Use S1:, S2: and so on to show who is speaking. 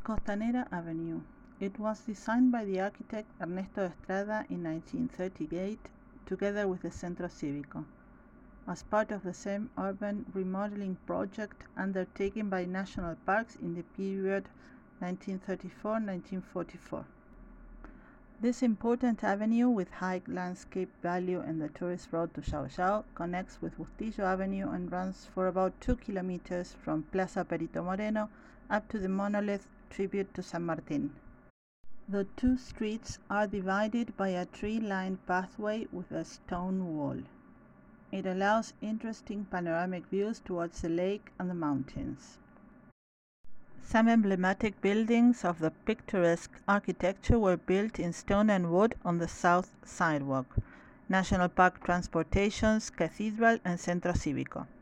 S1: Costanera Avenue. It was designed by the architect Ernesto Estrada in 1938 together with the Centro Cívico, as part of the same urban remodeling project undertaken by National Parks in the period 1934-1944. This important avenue with high landscape value and the tourist road to Xiao Xiao connects with Bustillo Avenue and runs for about 2 kilometers from Plaza Perito Moreno up to the monolith tribute to San Martin. The two streets are divided by a tree-lined pathway with a stone wall. It allows interesting panoramic views towards the lake and the mountains. Some emblematic buildings of the picturesque architecture were built in stone and wood on the south sidewalk: National Park Transportations, Cathedral, and Centro Cívico.